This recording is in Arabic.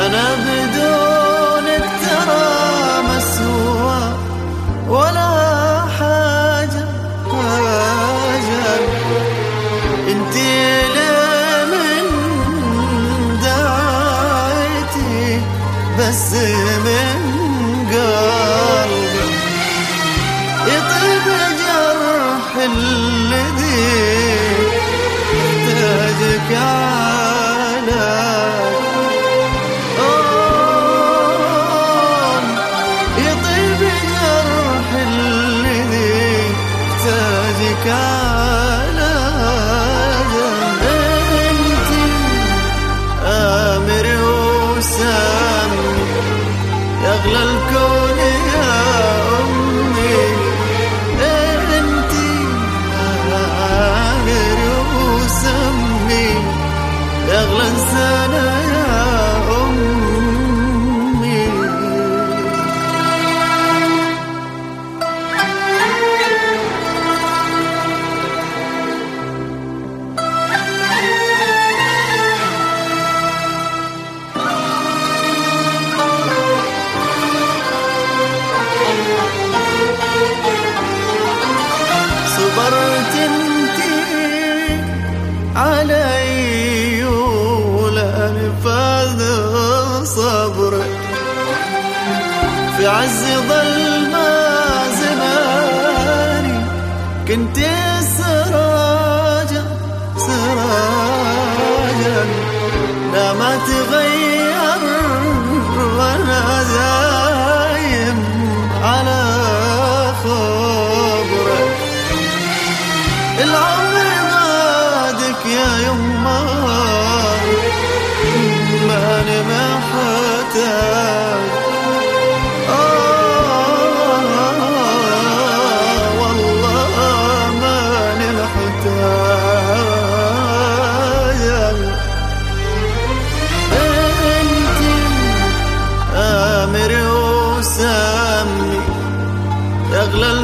أنا بدونك ترى مسوى ولا حاجة. انتي لمن دعيتي بس من قلبي يطيب جرح الذي يحتاجك يطيب جرح الذي يحتاجك انتي آمر وسامي يا أغلى الكون يا أمي. انتي آمر وسامي يا أغلى إنسانة يا أمي. صبرت انتي علي ولا نفاذ صبرك في عز ظلمة زماني كنت سراجا لا ما تغير وانا دايم على خبرك. العمر بعدك يا يما ماني محتاج. والله ماني محتاج. انتي آمر وسامي يا أغلى